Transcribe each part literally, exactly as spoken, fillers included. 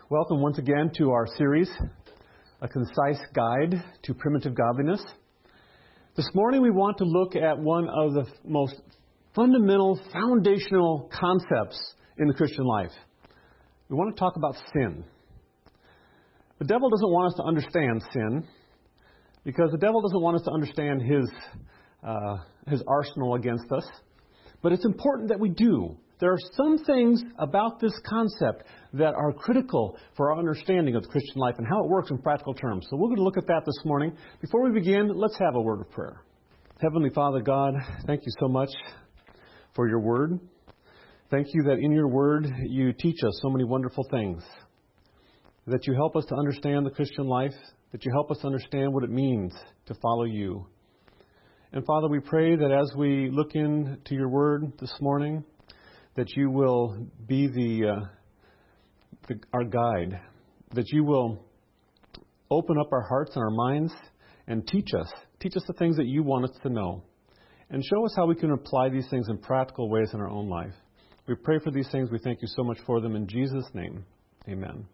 Welcome once again to our series, A Concise Guide to Primitive Godliness. This morning we want to look at one of the most fundamental, foundational concepts in the Christian life. We want to talk about sin. The devil doesn't want us to understand sin because the devil doesn't want us to understand his, uh, his arsenal against us. But it's important that we do. There are some things about this concept that are critical for our understanding of the Christian life and how it works in practical terms. So we're going to look at that this morning. Before we begin, let's have a word of prayer. Heavenly Father God, thank you so much for your word. Thank you that in your word you teach us so many wonderful things. That you help us to understand the Christian life. That you help us understand what it means to follow you. And Father, we pray that as we look into your word this morning, that you will be the, uh, the our guide, that you will open up our hearts and our minds and teach us, teach us the things that you want us to know, and show us how we can apply these things in practical ways in our own life. We pray for these things. We thank you so much for them. In Jesus' name, amen.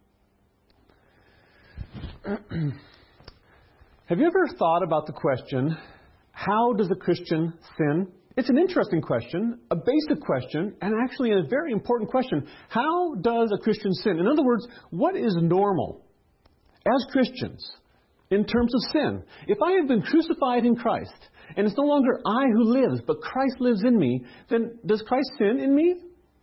Have you ever thought about the question, how does a Christian sin? It's an interesting question, a basic question, and actually a very important question. How does a Christian sin? In other words, what is normal as Christians in terms of sin? If I have been crucified in Christ, and it's no longer I who lives, but Christ lives in me, then does Christ sin in me?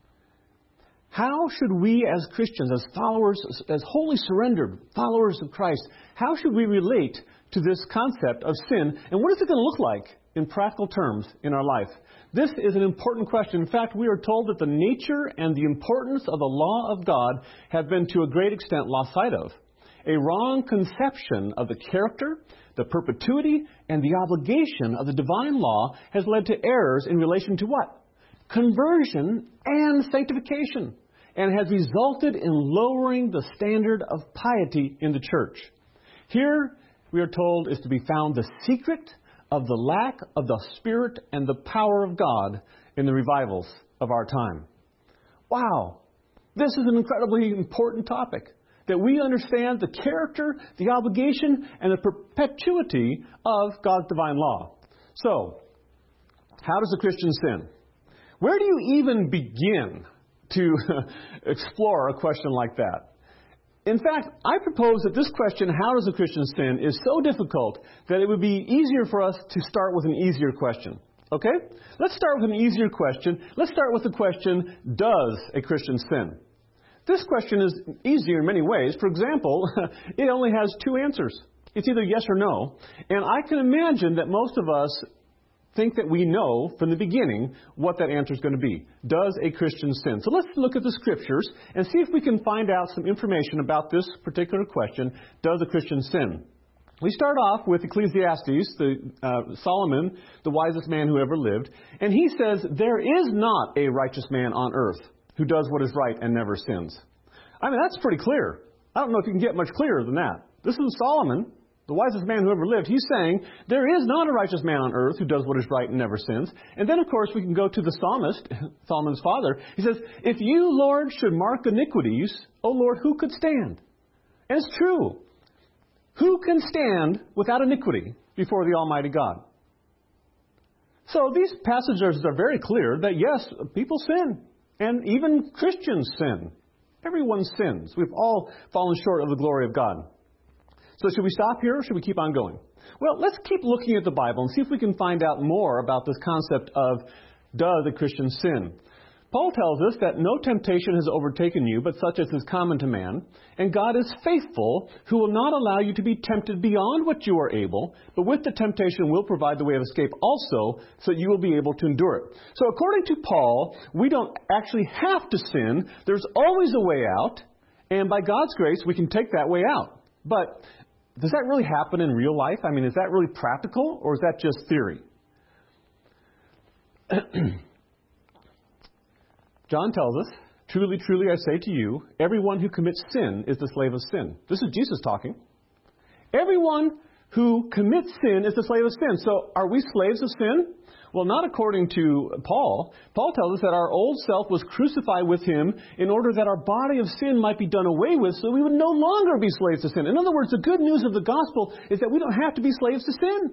How should we as Christians, as followers, as wholly surrendered followers of Christ, how should we relate to this concept of sin, and what is it going to look like in practical terms in our life? This is an important question. In fact, we are told that the nature and the importance of the law of God have been to a great extent lost sight of. A wrong conception of the character, the perpetuity, and the obligation of the divine law has led to errors in relation to what? Conversion and sanctification, and has resulted in lowering the standard of piety in the church. Here, we are told, is to be found the secret of the lack of the Spirit and the power of God in the revivals of our time. Wow! This is an incredibly important topic, that we understand the character, the obligation, and the perpetuity of God's divine law. So, how does a Christian sin? Where do you even begin to explore a question like that? In fact, I propose that this question, how does a Christian sin, is so difficult that it would be easier for us to start with an easier question. Okay? Let's start with an easier question. Let's start with the question, does a Christian sin? This question is easier in many ways. For example, it only has two answers. It's either yes or no. And I can imagine that most of us think that we know from the beginning what that answer is going to be. Does a Christian sin? So let's look at the Scriptures and see if we can find out some information about this particular question, does a Christian sin? We start off with Ecclesiastes, the, uh, Solomon, the wisest man who ever lived, and he says, there is not a righteous man on earth who does what is right and never sins. I mean, that's pretty clear. I don't know if you can get much clearer than that. This is Solomon, the wisest man who ever lived. He's saying, there is not a righteous man on earth who does what is right and never sins. And then, of course, we can go to the psalmist, Solomon's father. He says, if you, Lord, should mark iniquities, O Lord, who could stand? And it's true. Who can stand without iniquity before the Almighty God? So these passages are very clear that, yes, people sin. And even Christians sin. Everyone sins. We've all fallen short of the glory of God. So should we stop here or should we keep on going? Well, let's keep looking at the Bible and see if we can find out more about this concept of does a Christian sin. Paul tells us that no temptation has overtaken you, but such as is common to man. And God is faithful, who will not allow you to be tempted beyond what you are able, but with the temptation will provide the way of escape also, so that you will be able to endure it. So according to Paul, we don't actually have to sin. There's always a way out. And by God's grace, we can take that way out. But does that really happen in real life? I mean, is that really practical, or is that just theory? John tells us, truly, truly, I say to you, everyone who commits sin is the slave of sin. This is Jesus talking. Everyone who commits sin is the slave of sin. So are we slaves of sin? Well, not according to Paul. Paul tells us that our old self was crucified with him in order that our body of sin might be done away with, so we would no longer be slaves to sin. In other words, the good news of the gospel is that we don't have to be slaves to sin.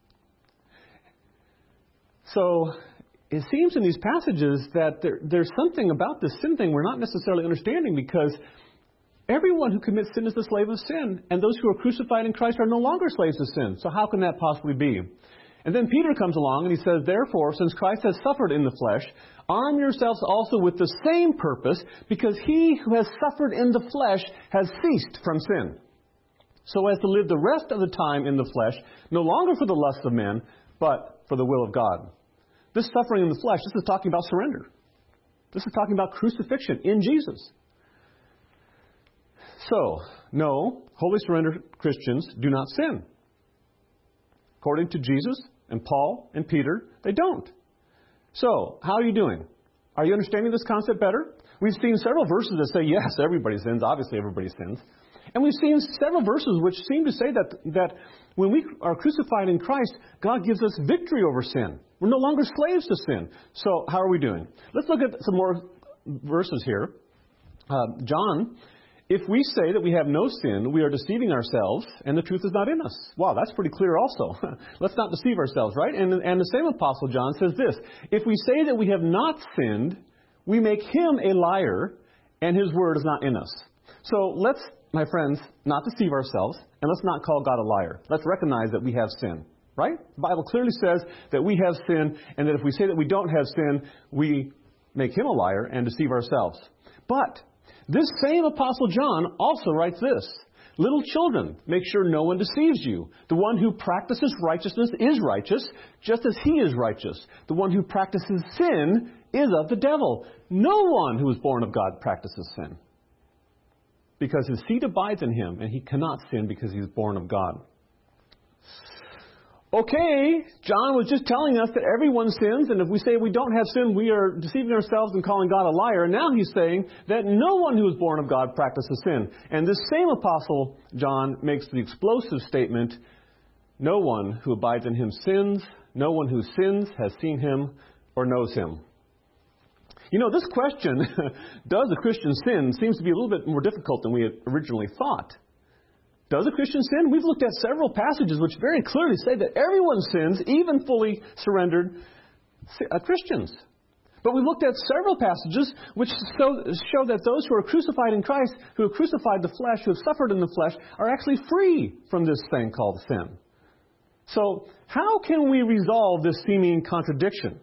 So it seems in these passages that there, there's something about this sin thing we're not necessarily understanding, because everyone who commits sin is the slave of sin, and those who are crucified in Christ are no longer slaves of sin. So how can that possibly be? And then Peter comes along and he says, therefore, since Christ has suffered in the flesh, arm yourselves also with the same purpose, because he who has suffered in the flesh has ceased from sin, so as to live the rest of the time in the flesh, no longer for the lusts of men, but for the will of God. This suffering in the flesh, this is talking about surrender. This is talking about crucifixion in Jesus. So, no, wholly surrendered Christians do not sin. According to Jesus and Paul and Peter, they don't. So, how are you doing? Are you understanding this concept better? We've seen several verses that say, yes, everybody sins. Obviously, everybody sins. And we've seen several verses which seem to say that, that when we are crucified in Christ, God gives us victory over sin. We're no longer slaves to sin. So, how are we doing? Let's look at some more verses here. Uh, John, if we say that we have no sin, we are deceiving ourselves, and the truth is not in us. Wow, that's pretty clear also. Let's not deceive ourselves, right? And, and the same Apostle John says this, if we say that we have not sinned, we make him a liar, and his word is not in us. So let's, my friends, not deceive ourselves, and let's not call God a liar. Let's recognize that we have sin, right? The Bible clearly says that we have sin, and that if we say that we don't have sin, we make him a liar and deceive ourselves. But this same Apostle John also writes this, little children, make sure no one deceives you. The one who practices righteousness is righteous, just as he is righteous. The one who practices sin is of the devil. No one who is born of God practices sin, because his seed abides in him, and he cannot sin because he is born of God. Okay, John was just telling us that everyone sins, and if we say we don't have sin, we are deceiving ourselves and calling God a liar. And now he's saying that no one who is born of God practices sin. And this same Apostle John makes the explosive statement, no one who abides in him sins, no one who sins has seen him or knows him. You know, this question, does a Christian sin, seems to be a little bit more difficult than we had originally thought. Does a Christian sin? We've looked at several passages which very clearly say that everyone sins, even fully surrendered Christians. But we've looked at several passages which show that those who are crucified in Christ, who have crucified the flesh, who have suffered in the flesh, are actually free from this thing called sin. So how can we resolve this seeming contradiction?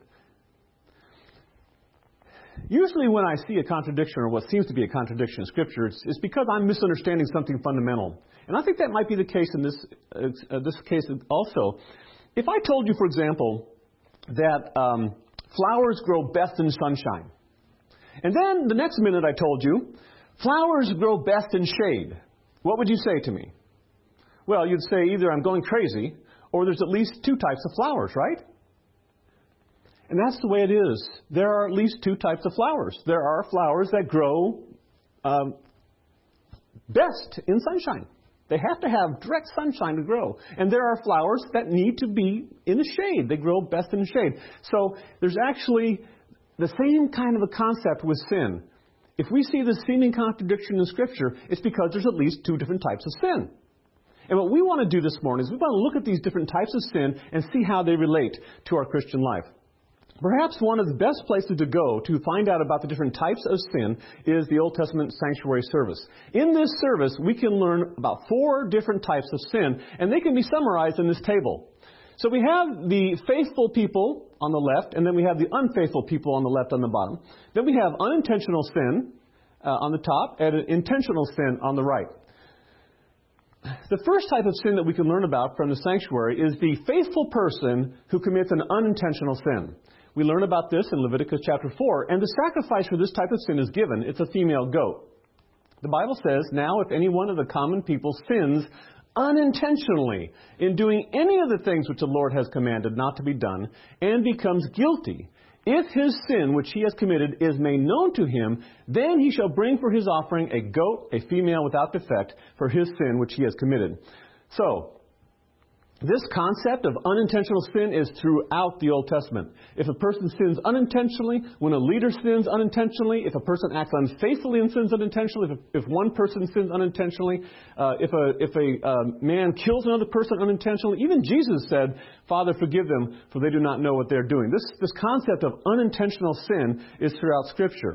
Usually when I see a contradiction, or what seems to be a contradiction in Scripture, it's, it's because I'm misunderstanding something fundamental. And I think that might be the case in this, uh, this case also. If I told you, for example, that um, flowers grow best in sunshine, and then the next minute I told you, flowers grow best in shade, what would you say to me? Well, you'd say either I'm going crazy, or there's at least two types of flowers, right? And that's the way it is. There are at least two types of flowers. There are flowers that grow um, best in sunshine. They have to have direct sunshine to grow. And there are flowers that need to be in the shade. They grow best in the shade. So there's actually the same kind of a concept with sin. If we see the seeming contradiction in Scripture, it's because there's at least two different types of sin. And what we want to do this morning is we want to look at these different types of sin and see how they relate to our Christian life. Perhaps one of the best places to go to find out about the different types of sin is the Old Testament sanctuary service. In this service, we can learn about four different types of sin, and they can be summarized in this table. So we have the faithful people on the left, and then we have the unfaithful people on the left on the bottom. Then we have unintentional sin uh, on the top, and intentional sin on the right. The first type of sin that we can learn about from the sanctuary is the faithful person who commits an unintentional sin. We learn about this in Leviticus chapter four, and the sacrifice for this type of sin is given. It's a female goat. The Bible says, now if any one of the common people sins unintentionally in doing any of the things which the Lord has commanded not to be done, and becomes guilty, if his sin which he has committed is made known to him, then he shall bring for his offering a goat, a female without defect, for his sin which he has committed. So, This concept of unintentional sin is throughout the Old Testament. If a person sins unintentionally, when a leader sins unintentionally, if a person acts unfaithfully and sins unintentionally, if, if one person sins unintentionally, uh, if a, if a uh, man kills another person unintentionally, even Jesus said, Father, forgive them, for they do not know what they're doing. This, this concept of unintentional sin is throughout Scripture.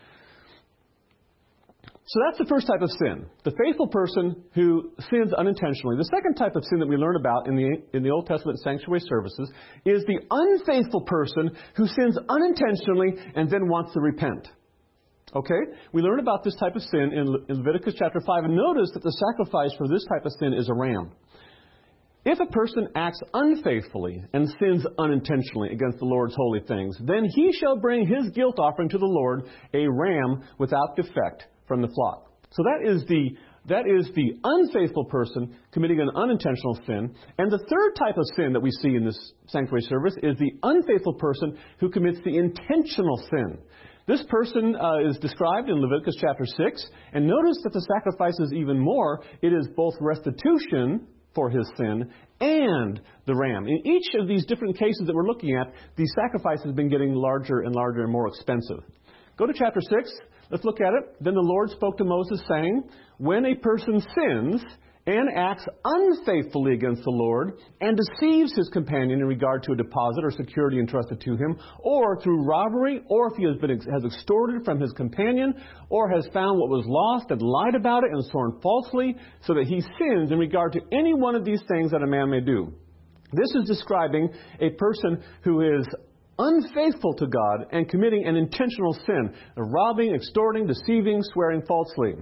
So that's the first type of sin, the faithful person who sins unintentionally. The second type of sin that we learn about in the in the Old Testament sanctuary services is the unfaithful person who sins unintentionally and then wants to repent. Okay? We learn about this type of sin in, Le- in Leviticus chapter five, and notice that the sacrifice for this type of sin is a ram. If a person acts unfaithfully and sins unintentionally against the Lord's holy things, then he shall bring his guilt offering to the Lord, a ram without defect, from the flock. So that is the that is the unfaithful person committing an unintentional sin. And the third type of sin that we see in this sanctuary service is the unfaithful person who commits the intentional sin. This person uh, is described in Leviticus chapter six. And notice that the sacrifice is even more. It is both restitution for his sin and the ram. In each of these different cases that we're looking at, the sacrifice has been getting larger and larger and more expensive. Go to chapter six. Let's look at it. Then the Lord spoke to Moses, saying, when a person sins and acts unfaithfully against the Lord and deceives his companion in regard to a deposit or security entrusted to him, or through robbery, or if he has been has extorted from his companion, or has found what was lost and lied about it and sworn falsely, so that he sins in regard to any one of these things that a man may do. This is describing a person who is unfaithful to God and committing an intentional sin, robbing, extorting, deceiving, swearing falsely.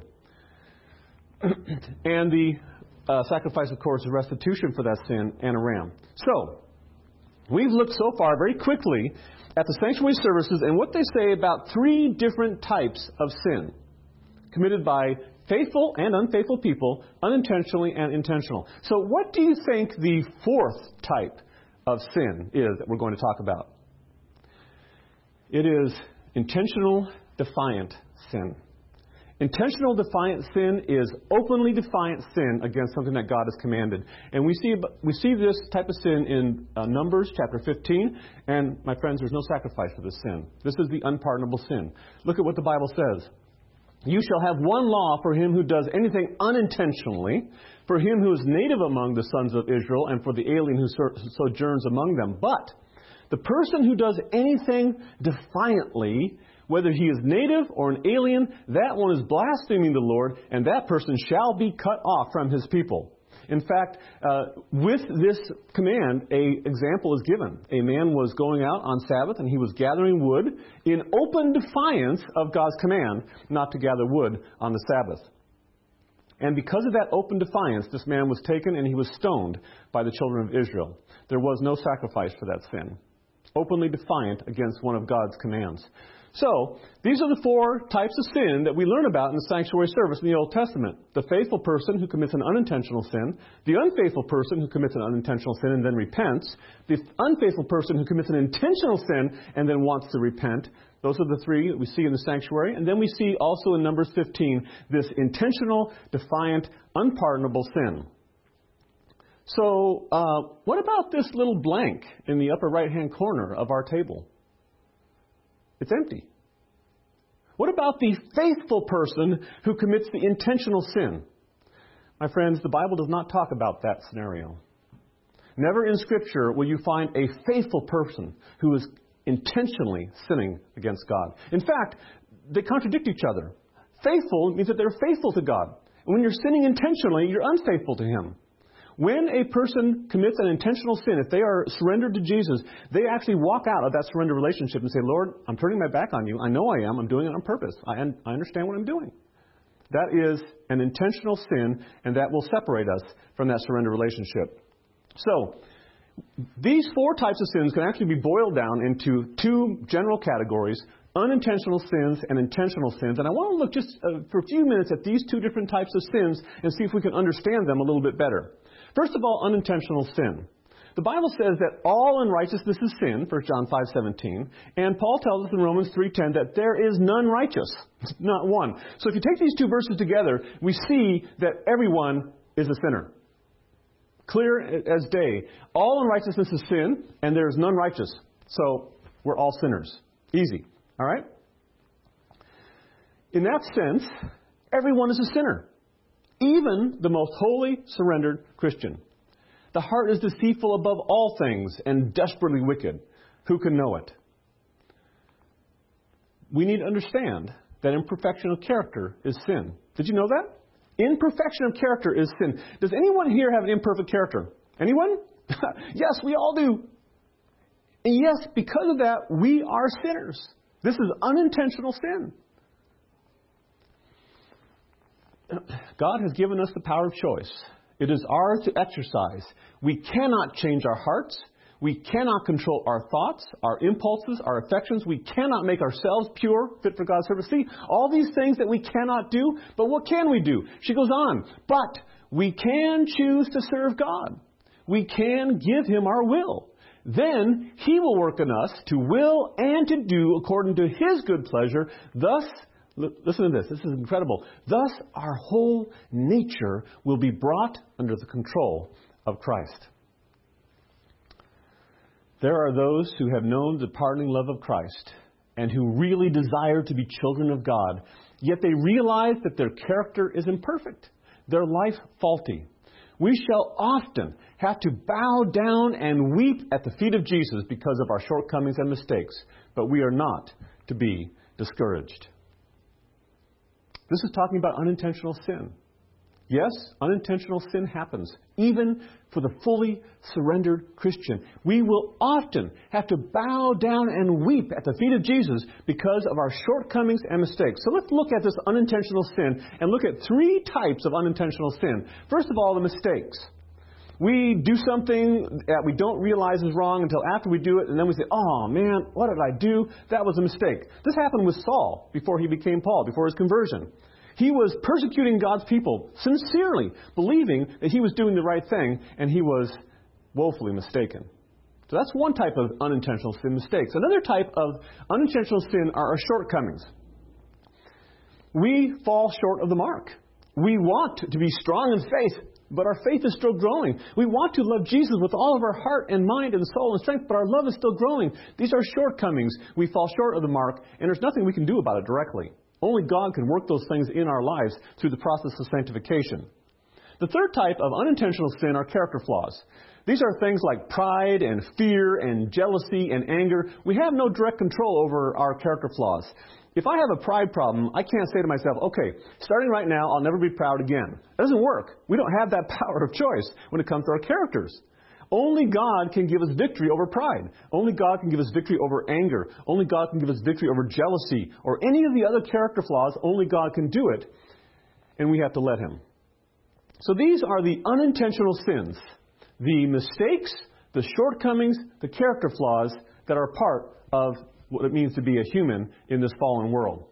And the uh, sacrifice, of course, is restitution for that sin and a ram. So, we've looked so far very quickly at the sanctuary services and what they say about three different types of sin committed by faithful and unfaithful people, unintentionally and intentional. So what do you think the fourth type of sin is that we're going to talk about? It is intentional defiant sin. Intentional defiant sin is openly defiant sin against something that God has commanded. And we see we see this type of sin in uh, Numbers chapter fifteen. And my friends, there's no sacrifice for this sin. This is the unpardonable sin. Look at what the Bible says. You shall have one law for him who does anything unintentionally, for him who is native among the sons of Israel, and for the alien who sojourns among them. But the person who does anything defiantly, whether he is native or an alien, that one is blaspheming the Lord, and that person shall be cut off from his people. In fact, uh, with this command, an example is given. A man was going out on Sabbath, and he was gathering wood in open defiance of God's command not to gather wood on the Sabbath. And because of that open defiance, this man was taken and he was stoned by the children of Israel. There was no sacrifice for that sin. Openly defiant against one of God's commands. So, these are the four types of sin that we learn about in the sanctuary service in the Old Testament. The faithful person who commits an unintentional sin, the unfaithful person who commits an unintentional sin and then repents, the unfaithful person who commits an intentional sin and then wants to repent. Those are the three that we see in the sanctuary. And then we see also in Numbers fifteen this intentional, defiant, unpardonable sin. So, uh, what about this little blank in the upper right-hand corner of our table? It's empty. What about the faithful person who commits the intentional sin? My friends, the Bible does not talk about that scenario. Never in Scripture will you find a faithful person who is intentionally sinning against God. In fact, they contradict each other. Faithful means that they're faithful to God. And when you're sinning intentionally, you're unfaithful to Him. When a person commits an intentional sin, if they are surrendered to Jesus, they actually walk out of that surrender relationship and say, Lord, I'm turning my back on you. I know I am. I'm doing it on purpose. I, I understand what I'm doing. That is an intentional sin, and that will separate us from that surrender relationship. So, these four types of sins can actually be boiled down into two general categories, unintentional sins and intentional sins. And I want to look just uh, for a few minutes at these two different types of sins and see if we can understand them a little bit better. First of all, unintentional sin. The Bible says that all unrighteousness is sin, First John five seventeen, and Paul tells us in Romans three ten that there is none righteous, not one. So if you take these two verses together, we see that everyone is a sinner. clear as day. All unrighteousness is sin, and there is none righteous. So we're all sinners. Easy. All right? In that sense, everyone is a sinner. Even the most holy, surrendered Christian. The heart is deceitful above all things and desperately wicked. Who can know it? We need to understand that imperfection of character is sin. Did you know that? Imperfection of character is sin. Does anyone here have an imperfect character? Anyone? Yes, we all do. And yes, because of that, we are sinners. This is unintentional sin. God has given us the power of choice. It is ours to exercise. We cannot change our hearts. We cannot control our thoughts, our impulses, our affections. We cannot make ourselves pure, fit for God's service. See, all these things that we cannot do, but what can we do? She goes on, but we can choose to serve God. We can give Him our will. Then He will work in us to will and to do according to His good pleasure. Thus, listen to this. This is incredible. Thus, our whole nature will be brought under the control of Christ. There are those who have known the pardoning love of Christ and who really desire to be children of God, yet they realize that their character is imperfect, their life faulty. We shall often have to bow down and weep at the feet of Jesus because of our shortcomings and mistakes, but we are not to be discouraged. This is talking about unintentional sin. Yes, unintentional sin happens, even for the fully surrendered Christian. We will often have to bow down and weep at the feet of Jesus because of our shortcomings and mistakes. So let's look at this unintentional sin and look at three types of unintentional sin. First of all, the mistakes. We do something that we don't realize is wrong until after we do it, and then we say, oh man, what did I do? That was a mistake. This happened with Saul before he became Paul, before his conversion. He was persecuting God's people sincerely, believing that he was doing the right thing, and he was woefully mistaken. So that's one type of unintentional sin, mistakes. Another type of unintentional sin are our shortcomings. We fall short of the mark. We want to be strong in faith, but our faith is still growing. We want to love Jesus with all of our heart and mind and soul and strength, but our love is still growing. These are shortcomings. We fall short of the mark, and there's nothing we can do about it directly. Only God can work those things in our lives through the process of sanctification. The third type of unintentional sin are character flaws. These are things like pride and fear and jealousy and anger. We have no direct control over our character flaws. If I have a pride problem, I can't say to myself, okay, starting right now, I'll never be proud again. It doesn't work. We don't have that power of choice when it comes to our characters. Only God can give us victory over pride. Only God can give us victory over anger. Only God can give us victory over jealousy or any of the other character flaws. Only God can do it. And we have to let Him. So these are the unintentional sins. The mistakes, the shortcomings, the character flaws that are part of what it means to be a human in this fallen world.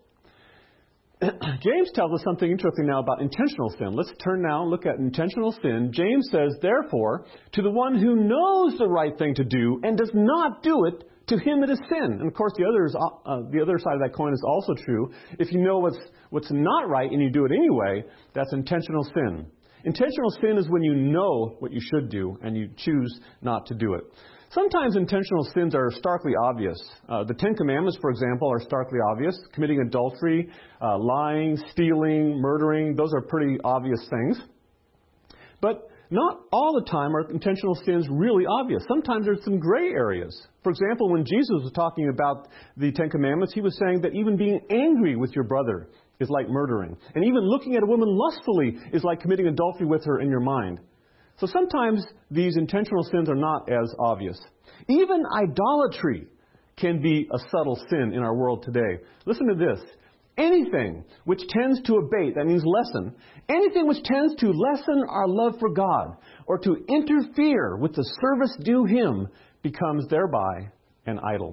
James tells us something interesting now about intentional sin. Let's turn now and look at intentional sin. James says, therefore, to the one who knows the right thing to do and does not do it, to him it is sin. And of course, the other, is, uh, the other side of that coin is also true. If you know what's, what's not right and you do it anyway, that's intentional sin. Intentional sin is when you know what you should do and you choose not to do it. Sometimes intentional sins are starkly obvious. Uh, the Ten Commandments, for example, are starkly obvious. Committing adultery, uh, lying, stealing, murdering, those are pretty obvious things. But not all the time are intentional sins really obvious. Sometimes there's some gray areas. For example, when Jesus was talking about the Ten Commandments, He was saying that even being angry with your brother is like murdering. And even looking at a woman lustfully is like committing adultery with her in your mind. So sometimes these intentional sins are not as obvious. Even idolatry can be a subtle sin in our world today. Listen to this. Anything which tends to abate, that means lessen, anything which tends to lessen our love for God or to interfere with the service due Him becomes thereby an idol.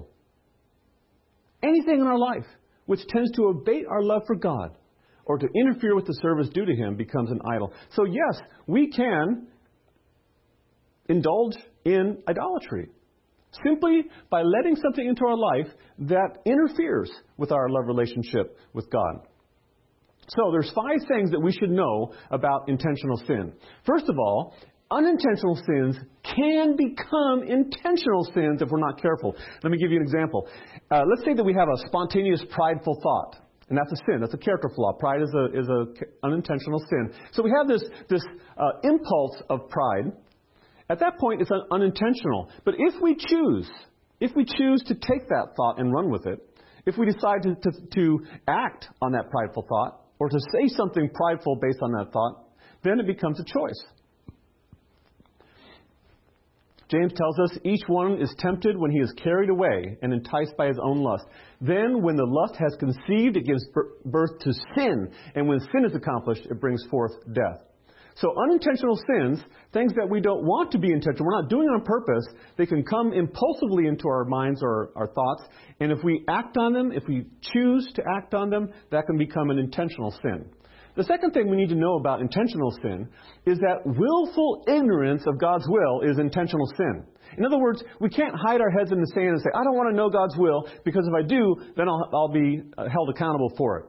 Anything in our life which tends to abate our love for God or to interfere with the service due to Him becomes an idol. So yes, we can indulge in idolatry simply by letting something into our life that interferes with our love relationship with God. So there's five things that we should know about intentional sin. First of all, unintentional sins can become intentional sins if we're not careful. Let me give you an example. Uh, let's say that we have a spontaneous, prideful thought. And that's a sin. That's a character flaw. Pride is a is a unintentional sin. So we have this this uh, impulse of pride. At that point, it's un- unintentional. But if we choose, if we choose to take that thought and run with it, if we decide to, to, to act on that prideful thought, or to say something prideful based on that thought, then it becomes a choice. James tells us each one is tempted when he is carried away and enticed by his own lust. Then when the lust has conceived, it gives birth to sin. And when sin is accomplished, it brings forth death. So unintentional sins, things that we don't want to be intentional, we're not doing it on purpose, they can come impulsively into our minds or our thoughts. And if we act on them, if we choose to act on them, that can become an intentional sin. The second thing we need to know about intentional sin is that willful ignorance of God's will is intentional sin. In other words, we can't hide our heads in the sand and say, I don't want to know God's will, because if I do, then I'll, I'll be held accountable for it.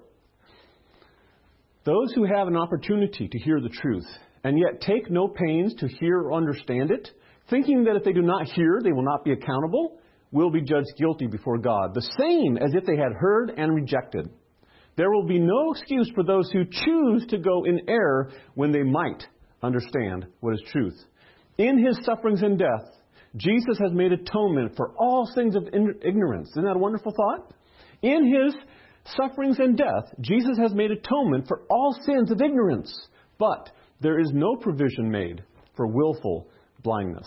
Those who have an opportunity to hear the truth and yet take no pains to hear or understand it, thinking that if they do not hear, they will not be accountable, will be judged guilty before God, the same as if they had heard and rejected. There will be no excuse for those who choose to go in error when they might understand what is truth. In his sufferings and death, Jesus has made atonement for all sins of ignorance. Isn't that a wonderful thought? In his sufferings and death, Jesus has made atonement for all sins of ignorance. But there is no provision made for willful blindness.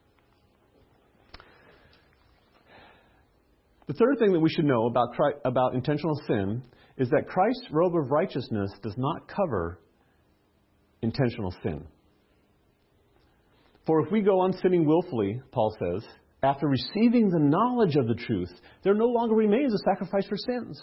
The third thing that we should know about, about intentional sin is that Christ's robe of righteousness does not cover intentional sin. For if we go on sinning willfully, Paul says, after receiving the knowledge of the truth, there no longer remains a sacrifice for sins.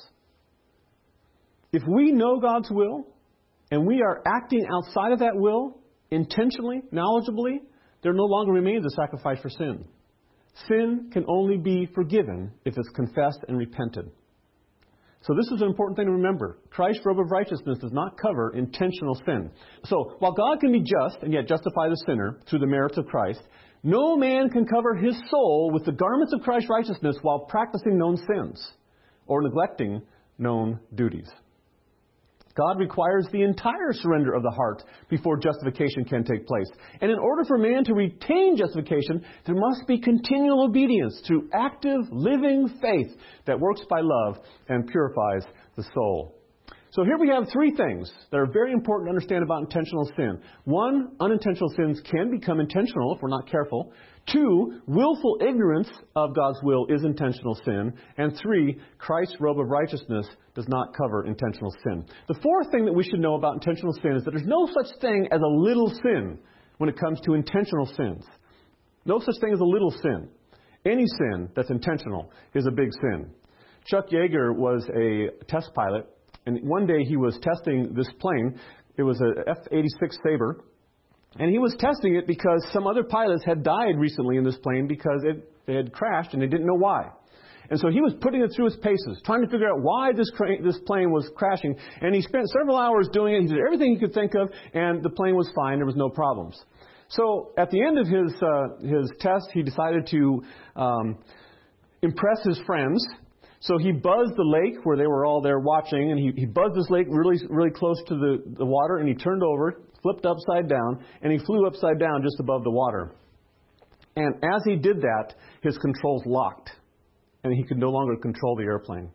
If we know God's will, and we are acting outside of that will, intentionally, knowledgeably, there no longer remains a sacrifice for sin. Sin can only be forgiven if it's confessed and repented. So this is an important thing to remember. Christ's robe of righteousness does not cover intentional sin. So while God can be just and yet justify the sinner through the merits of Christ, no man can cover his soul with the garments of Christ's righteousness while practicing known sins or neglecting known duties. God requires the entire surrender of the heart before justification can take place. And in order for man to retain justification, there must be continual obedience through active, living faith that works by love and purifies the soul. So here we have three things that are very important to understand about intentional sin. One, unintentional sins can become intentional if we're not careful. Two, willful ignorance of God's will is intentional sin. And three, Christ's robe of righteousness does not cover intentional sin. The fourth thing that we should know about intentional sin is that there's no such thing as a little sin when it comes to intentional sins. No such thing as a little sin. Any sin that's intentional is a big sin. Chuck Yeager was a test pilot, and one day he was testing this plane. It was a F eighty-six Sabre. And he was testing it because some other pilots had died recently in this plane because it, they had crashed and they didn't know why. And so he was putting it through its paces, trying to figure out why this cra- this plane was crashing. And he spent several hours doing it. He did everything he could think of, and the plane was fine. There was no problems. So at the end of his uh, his test, he decided to um, impress his friends. So he buzzed the lake where they were all there watching, and he, he buzzed this lake really really close to the, the water, and he turned over, flipped upside down, and he flew upside down just above the water. And as he did that, his controls locked, and he could no longer control the airplane.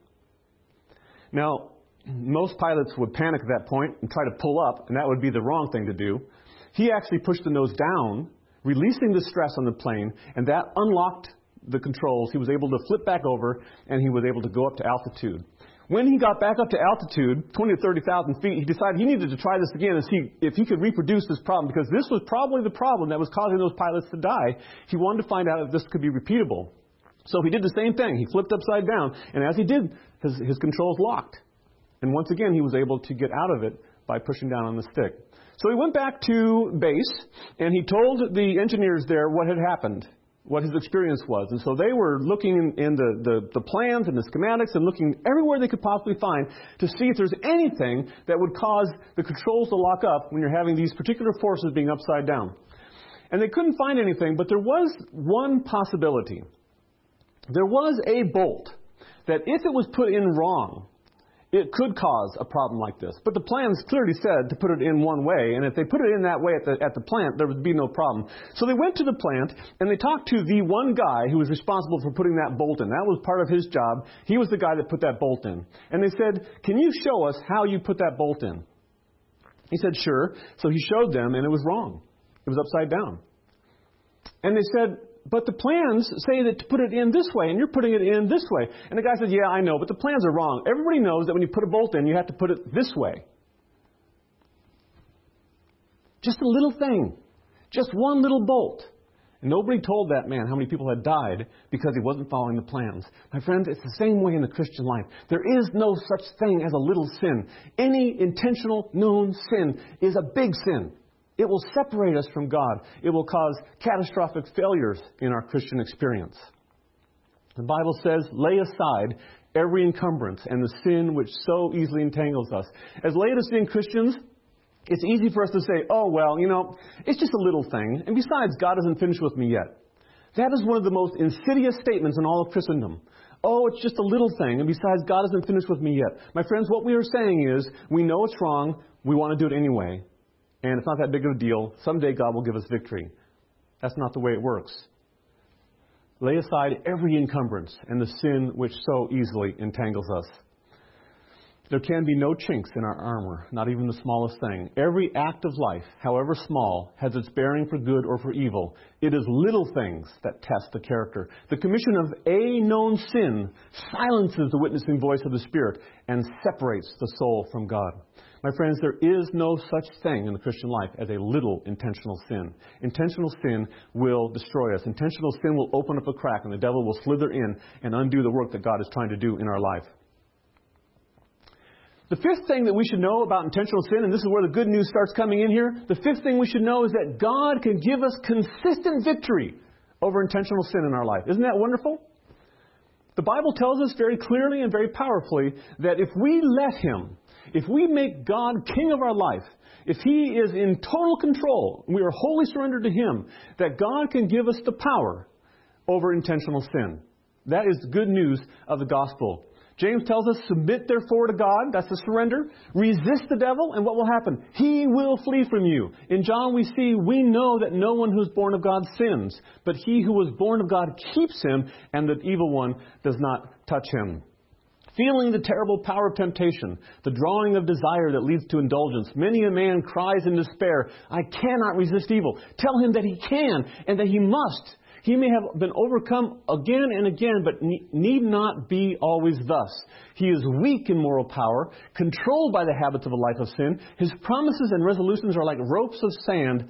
Now, most pilots would panic at that point and try to pull up, and that would be the wrong thing to do. He actually pushed the nose down, releasing the stress on the plane, and that unlocked the controls. He was able to flip back over, and he was able to go up to altitude. When he got back up to altitude, twenty to thirty thousand feet, he decided he needed to try this again and see if he could reproduce this problem, because this was probably the problem that was causing those pilots to die. He wanted to find out if this could be repeatable. So he did the same thing. He flipped upside down, and as he did, his, his controls locked. And once again, he was able to get out of it by pushing down on the stick. So he went back to base, and he told the engineers there what had happened, what his experience was. And so they were looking in the, the, the plans and the schematics and looking everywhere they could possibly find to see if there's anything that would cause the controls to lock up when you're having these particular forces being upside down. And they couldn't find anything, but there was one possibility. There was a bolt that if it was put in wrong, it could cause a problem like this. But the plans clearly said to put it in one way, and if they put it in that way at the, at the plant, there would be no problem. So they went to the plant, and they talked to the one guy who was responsible for putting that bolt in. That was part of his job. He was the guy that put that bolt in. And they said, "Can you show us how you put that bolt in?" He said, "Sure." So he showed them, and it was wrong. It was upside down. And they said, "But the plans say that to put it in this way, and you're putting it in this way." And the guy said, "Yeah, I know, but the plans are wrong. Everybody knows that when you put a bolt in, you have to put it this way." Just a little thing. Just one little bolt. And nobody told that man how many people had died because he wasn't following the plans. My friends, it's the same way in the Christian life. There is no such thing as a little sin. Any intentional, known sin is a big sin. It will separate us from God. It will cause catastrophic failures in our Christian experience. The Bible says, "Lay aside every encumbrance and the sin which so easily entangles us." As Laodicean Christians, it's easy for us to say, "Oh, well, you know, it's just a little thing. And besides, God isn't finished with me yet." That is one of the most insidious statements in all of Christendom. "Oh, it's just a little thing. And besides, God isn't finished with me yet." My friends, what we are saying is, we know it's wrong. We want to do it anyway. And it's not that big of a deal. Someday God will give us victory. That's not the way it works. Lay aside every encumbrance and the sin which so easily entangles us. There can be no chinks in our armor, not even the smallest thing. Every act of life, however small, has its bearing for good or for evil. It is little things that test the character. The commission of a known sin silences the witnessing voice of the Spirit and separates the soul from God. My friends, there is no such thing in the Christian life as a little intentional sin. Intentional sin will destroy us. Intentional sin will open up a crack, and the devil will slither in and undo the work that God is trying to do in our life. The fifth thing that we should know about intentional sin, and this is where the good news starts coming in here, the fifth thing we should know is that God can give us consistent victory over intentional sin in our life. Isn't that wonderful? The Bible tells us very clearly and very powerfully that if we let Him, if we make God king of our life, if He is in total control, we are wholly surrendered to Him, that God can give us the power over intentional sin. That is the good news of the gospel. James tells us, "Submit therefore to God," that's the surrender. "Resist the devil," and what will happen? He will flee from you. In John we see, we know that no one who is born of God sins, but he who was born of God keeps him, and the evil one does not touch him. Feeling the terrible power of temptation, the drawing of desire that leads to indulgence, many a man cries in despair, "I cannot resist evil." Tell him that he can and that he must. He may have been overcome again and again, but need not be always thus. He is weak in moral power, controlled by the habits of a life of sin. His promises and resolutions are like ropes of sand.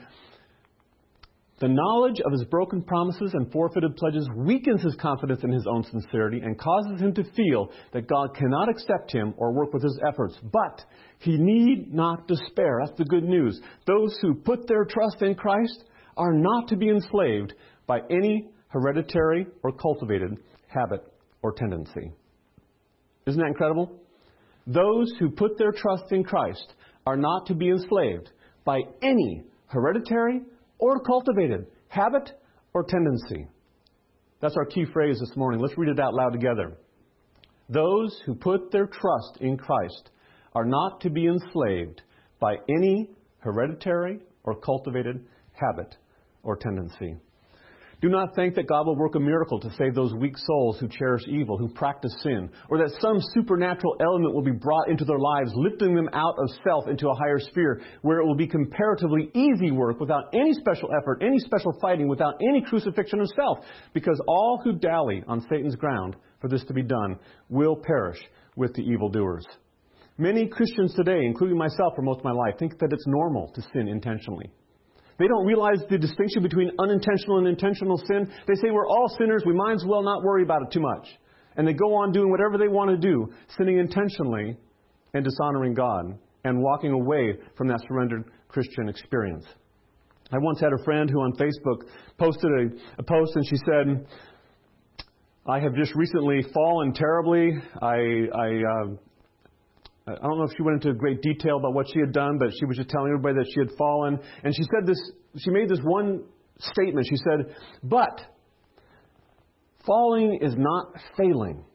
The knowledge of his broken promises and forfeited pledges weakens his confidence in his own sincerity and causes him to feel that God cannot accept him or work with his efforts. But he need not despair. That's the good news. Those who put their trust in Christ are not to be enslaved by any hereditary or cultivated habit or tendency. Isn't that incredible? Those who put their trust in Christ are not to be enslaved by any hereditary or cultivated habit or tendency. That's our key phrase this morning. Let's read it out loud together. Those who put their trust in Christ are not to be enslaved by any hereditary or cultivated habit or tendency. Do not think that God will work a miracle to save those weak souls who cherish evil, who practice sin, or that some supernatural element will be brought into their lives, lifting them out of self into a higher sphere, where it will be comparatively easy work without any special effort, any special fighting, without any crucifixion of self, because all who dally on Satan's ground for this to be done will perish with the evildoers. Many Christians today, including myself for most of my life, think that it's normal to sin intentionally. They don't realize the distinction between unintentional and intentional sin. They say we're all sinners, we might as well not worry about it too much. And they go on doing whatever they want to do, sinning intentionally and dishonoring God and walking away from that surrendered Christian experience. I once had a friend who on Facebook posted a, a post and she said, "I have just recently fallen terribly. I... I uh, I don't know if she went into great detail about what she had done, but she was just telling everybody that she had fallen. And she said this, she made this one statement. She said, but falling is not failing.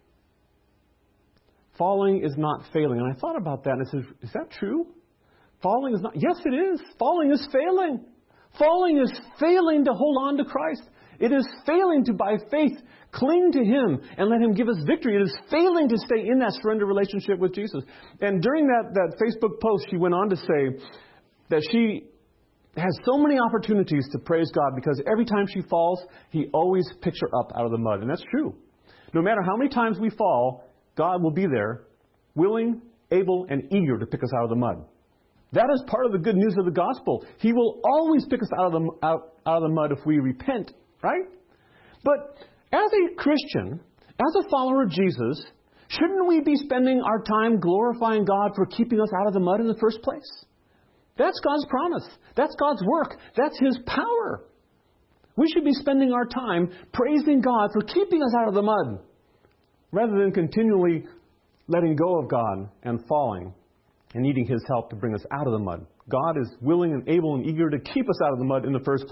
Falling is not failing. And I thought about that and I said, is that true? Falling is not. Yes, it is. Falling is failing. Falling is failing to hold on to Christ. It is failing to, by faith, cling to Him and let Him give us victory. It is failing to stay in that surrender relationship with Jesus. And during that, that Facebook post, she went on to say that she has so many opportunities to praise God because every time she falls, He always picks her up out of the mud. And that's true. No matter how many times we fall, God will be there, willing, able, and eager to pick us out of the mud. That is part of the good news of the gospel. He will always pick us out of the, out, out of the mud if we repent, right? But as a Christian, as a follower of Jesus, shouldn't we be spending our time glorifying God for keeping us out of the mud in the first place? That's God's promise. That's God's work. That's His power. We should be spending our time praising God for keeping us out of the mud, rather than continually letting go of God and falling and needing His help to bring us out of the mud. God is willing and able and eager to keep us out of the mud in the first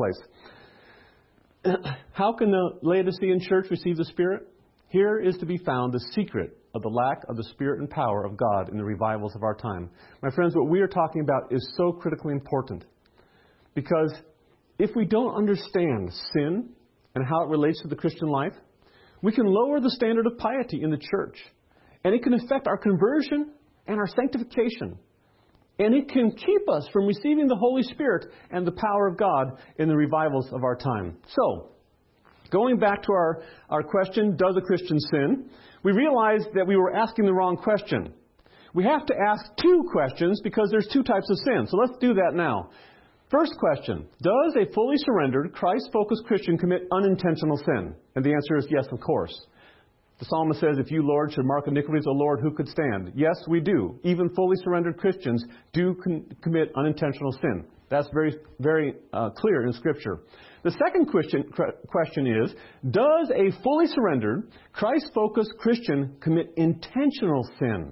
place. How can the Laodicean church receive the Spirit? Here is to be found the secret of the lack of the Spirit and power of God in the revivals of our time. My friends, what we are talking about is so critically important. Because if we don't understand sin and how it relates to the Christian life, we can lower the standard of piety in the church. And it can affect our conversion and our sanctification. And it can keep us from receiving the Holy Spirit and the power of God in the revivals of our time. So, going back to our, our question, does a Christian sin? We realized that we were asking the wrong question. We have to ask two questions because there's two types of sin. So let's do that now. First question, does a fully surrendered, Christ-focused Christian commit unintentional sin? And the answer is yes, of course. The psalmist says, if you, Lord, should mark iniquities, O Lord, who could stand? Yes, we do. Even fully surrendered Christians do con- commit unintentional sin. That's very, very uh, clear in Scripture. The second question, question is, does a fully surrendered, Christ-focused Christian commit intentional sin?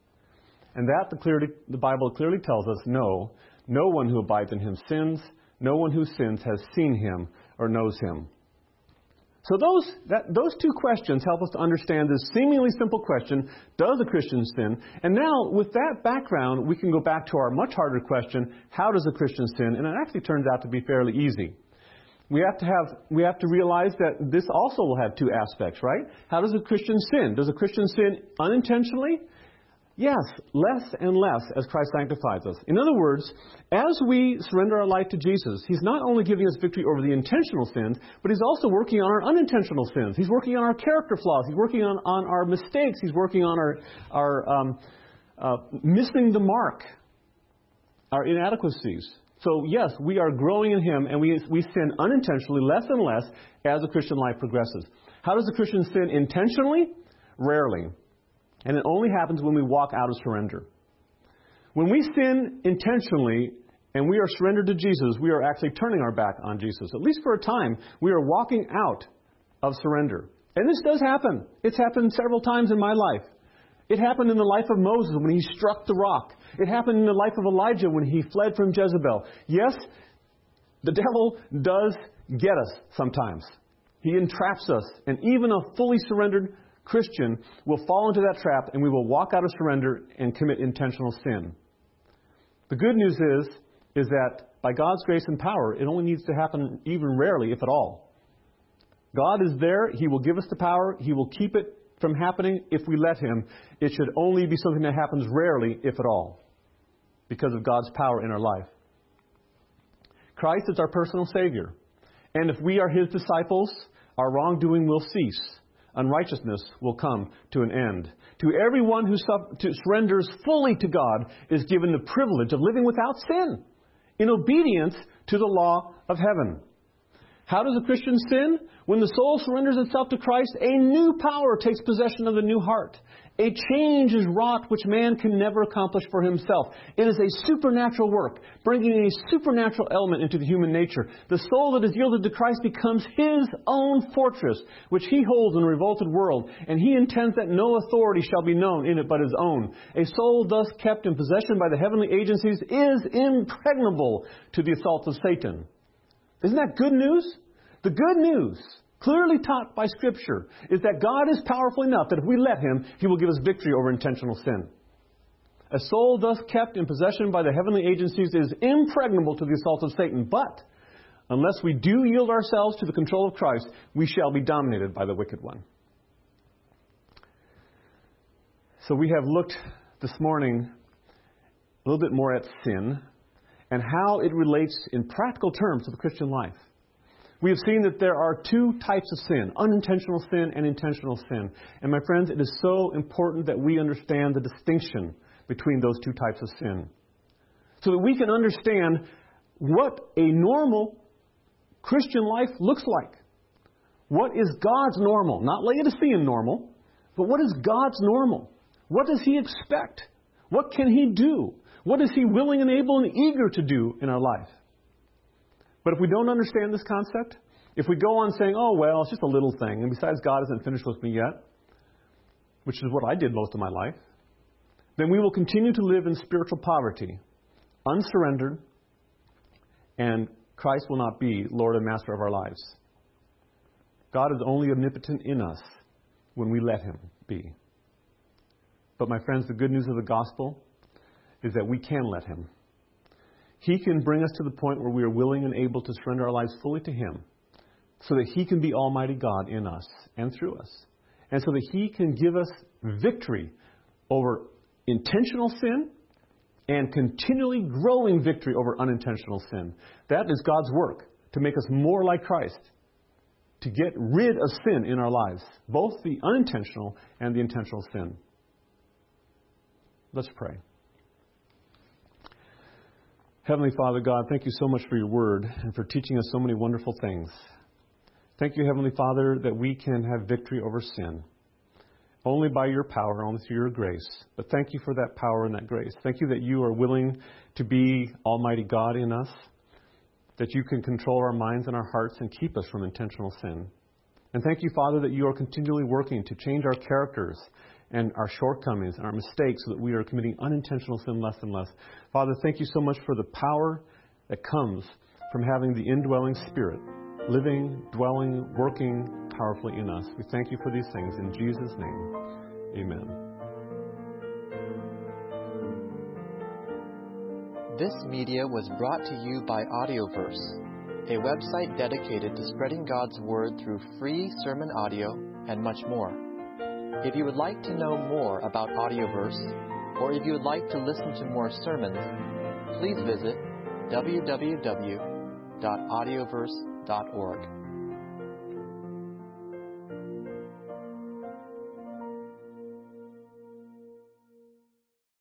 And that the, clearly, the Bible clearly tells us, no. No one who abides in Him sins. No one who sins has seen Him or knows Him. So those that, those two questions help us to understand this seemingly simple question, does a Christian sin? And now, with that background, we can go back to our much harder question, how does a Christian sin? And it actually turns out to be fairly easy. We have to have we have to realize that this also will have two aspects, right? How does a Christian sin? Does a Christian sin unintentionally? Yes, less and less as Christ sanctifies us. In other words, as we surrender our life to Jesus, He's not only giving us victory over the intentional sins, but He's also working on our unintentional sins. He's working on our character flaws. He's working on, on our mistakes. He's working on our, our um, uh, missing the mark, our inadequacies. So yes, we are growing in Him, and we, we sin unintentionally less and less as the Christian life progresses. How does the Christian sin intentionally? Rarely. And it only happens when we walk out of surrender. When we sin intentionally and we are surrendered to Jesus, we are actually turning our back on Jesus. At least for a time, we are walking out of surrender. And this does happen. It's happened several times in my life. It happened in the life of Moses when he struck the rock. It happened in the life of Elijah when he fled from Jezebel. Yes, the devil does get us sometimes. He entraps us. And even a fully surrendered Christian will fall into that trap, and we will walk out of surrender and commit intentional sin. The good news is, is that by God's grace and power, it only needs to happen even rarely, if at all. God is there. He will give us the power. He will keep it from happening if we let Him. It should only be something that happens rarely, if at all, because of God's power in our life. Christ is our personal Savior. And if we are His disciples, our wrongdoing will cease. Unrighteousness will come to an end. To everyone who surrenders fully to God is given the privilege of living without sin, in obedience to the law of heaven. How does a Christian sin? When the soul surrenders itself to Christ, a new power takes possession of the new heart. A change is wrought which man can never accomplish for himself. It is a supernatural work, bringing a supernatural element into the human nature. The soul that is yielded to Christ becomes His own fortress, which He holds in a revolted world, and He intends that no authority shall be known in it but His own. A soul thus kept in possession by the heavenly agencies is impregnable to the assaults of Satan. Isn't that good news? The good news, clearly taught by Scripture, is that God is powerful enough that if we let Him, He will give us victory over intentional sin. A soul thus kept in possession by the heavenly agencies is impregnable to the assault of Satan. But unless we do yield ourselves to the control of Christ, we shall be dominated by the wicked one. So we have looked this morning a little bit more at sin and how it relates in practical terms to the Christian life. We have seen that there are two types of sin, unintentional sin and intentional sin. And my friends, it is so important that we understand the distinction between those two types of sin, so that we can understand what a normal Christian life looks like. What is God's normal? Not Laodicean normal, but what is God's normal? What does He expect? What can He do? What is He willing and able and eager to do in our life? But if we don't understand this concept, if we go on saying, oh, well, it's just a little thing, and besides, God isn't finished with me yet, which is what I did most of my life, then we will continue to live in spiritual poverty, unsurrendered, and Christ will not be Lord and Master of our lives. God is only omnipotent in us when we let Him be. But my friends, the good news of the gospel is that we can let Him. He can bring us to the point where we are willing and able to surrender our lives fully to Him, so that He can be Almighty God in us and through us, and so that He can give us victory over intentional sin and continually growing victory over unintentional sin. That is God's work, to make us more like Christ, to get rid of sin in our lives, both the unintentional and the intentional sin. Let's pray. Heavenly Father God, thank You so much for Your word and for teaching us so many wonderful things. Thank You, Heavenly Father, that we can have victory over sin. Only by Your power, only through Your grace. But thank You for that power and that grace. Thank You that You are willing to be Almighty God in us, that You can control our minds and our hearts and keep us from intentional sin. And thank You, Father, that You are continually working to change our characters and our shortcomings and our mistakes so that we are committing unintentional sin less and less. Father, thank You so much for the power that comes from having the indwelling Spirit, living, dwelling, working powerfully in us. We thank You for these things. In Jesus' name, amen. This media was brought to you by Audioverse, a website dedicated to spreading God's Word through free sermon audio and much more. If you would like to know more about Audioverse, or if you would like to listen to more sermons, please visit w w w dot audioverse dot org.